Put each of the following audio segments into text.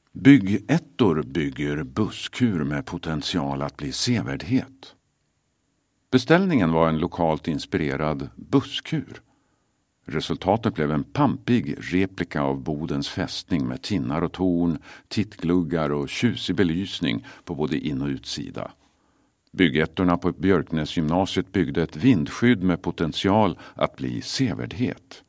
Byggettor bygger busskur med potential att bli sevärdhet. Beställningen var en lokalt inspirerad busskur. Resultatet blev en pampig replika av Bodens fästning med tinnar och torn, tittgluggar och tjusig belysning på både in- och utsida. Byggettorna på Björknäsgymnasiet byggde ett vindskydd med potential att bli sevärdhet.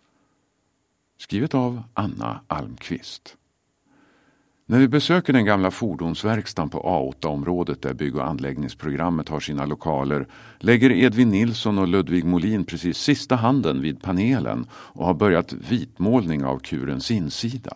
Skrivet av Anna Almqvist. När vi besöker den gamla fordonsverkstan på A8-området där bygg- och anläggningsprogrammet har sina lokaler lägger Edvin Nilsson och Ludvig Molin precis sista handen vid panelen och har börjat vitmålning av kurens insida.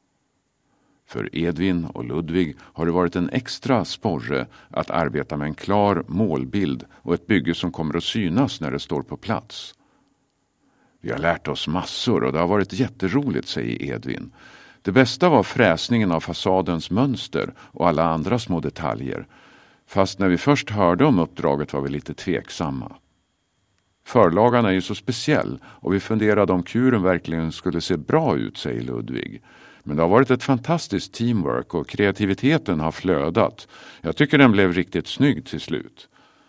För Edvin och Ludvig har det varit en extra sporre att arbeta med en klar målbild och ett bygge som kommer att synas när det står på plats. Vi har lärt oss massor och det har varit jätteroligt, säger Edvin. Det bästa var fräsningen av fasadens mönster och alla andra små detaljer. Fast när vi först hörde om uppdraget var vi lite tveksamma. Förlagan är ju så speciell och vi funderade om kuren verkligen skulle se bra ut, säger Ludvig. Men det har varit ett fantastiskt teamwork och kreativiteten har flödat. Jag tycker den blev riktigt snygg till slut.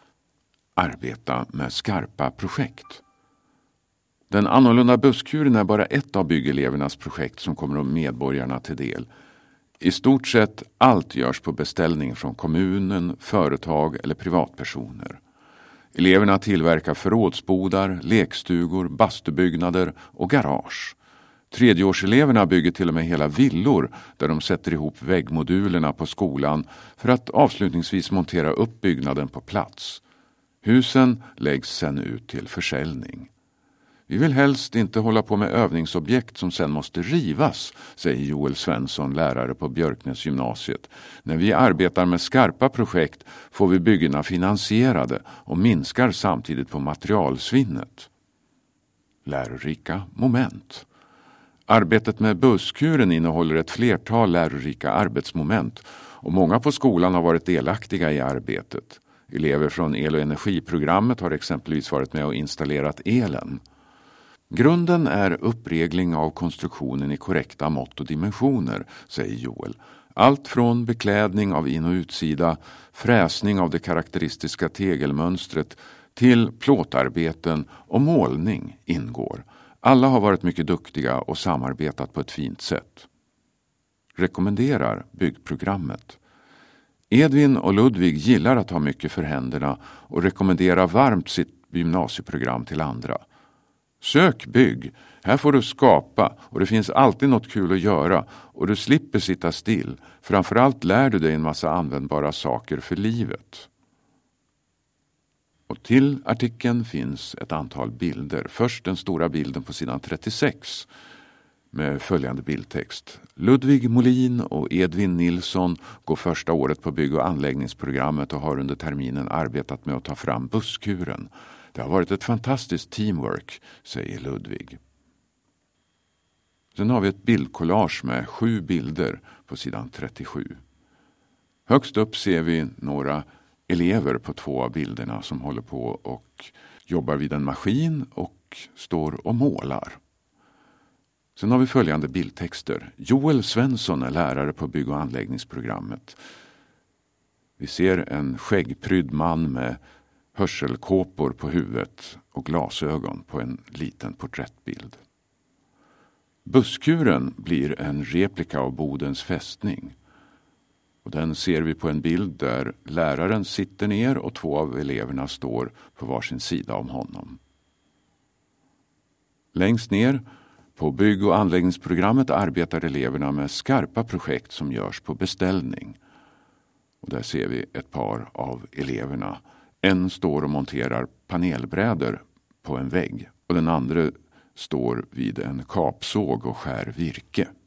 Arbeta med skarpa projekt. Den annorlunda busskuren är bara ett av byggelevernas projekt som kommer de medborgarna till del. I stort sett allt görs på beställning från kommunen, företag eller privatpersoner. Eleverna tillverkar förrådsbodar, lekstugor, bastubyggnader och garage. Tredjeårseleverna bygger till och med hela villor där de sätter ihop väggmodulerna på skolan för att avslutningsvis montera upp byggnaden på plats. Husen läggs sedan ut till försäljning. Vi vill helst inte hålla på med övningsobjekt som sen måste rivas, säger Joel Svensson, lärare på Björknäsgymnasiet. När vi arbetar med skarpa projekt får vi byggena finansierade och minskar samtidigt på materialsvinnet. Lärorika moment. Arbetet med busskuren innehåller ett flertal lärorika arbetsmoment och många på skolan har varit delaktiga i arbetet. Elever från el- och energiprogrammet har exempelvis varit med och installerat elen. Grunden är uppregling av konstruktionen i korrekta mått och dimensioner, säger Joel. Allt från beklädning av in- och utsida, fräsning av det karaktäristiska tegelmönstret till plåtarbeten och målning ingår. Alla har varit mycket duktiga och samarbetat på ett fint sätt. Rekommenderar byggprogrammet. Edvin och Ludvig gillar att ha mycket för händerna och rekommenderar varmt sitt gymnasieprogram till andra. Sök bygg, här får du skapa och det finns alltid något kul att göra och du slipper sitta still. Framförallt lär du dig en massa användbara saker för livet. Och till artikeln finns ett antal bilder. Först den stora bilden på sidan 36 med följande bildtext. Ludvig Molin och Edvin Nilsson går första året på bygg- och anläggningsprogrammet och har under terminen arbetat med att ta fram busskuren. Det har varit ett fantastiskt teamwork, säger Ludvig. Sen har vi ett bildkollage med 7 bilder på sidan 37. Högst upp ser vi några elever på 2 av bilderna som håller på och jobbar vid en maskin och står och målar. Sen har vi följande bildtexter. Joel Svensson är lärare på bygg- och anläggningsprogrammet. Vi ser en skäggprydd man med hörselkåpor på huvudet och glasögon på en liten porträttbild. Busskuren blir en replika av Bodens fästning. Och den ser vi på en bild där läraren sitter ner och 2 av eleverna står på varsin sida om honom. Längst ner på bygg- och anläggningsprogrammet arbetar eleverna med skarpa projekt som görs på beställning. Och där ser vi ett par av eleverna. En står och monterar panelbrädor på en vägg och den andra står vid en kapsåg och skär virke.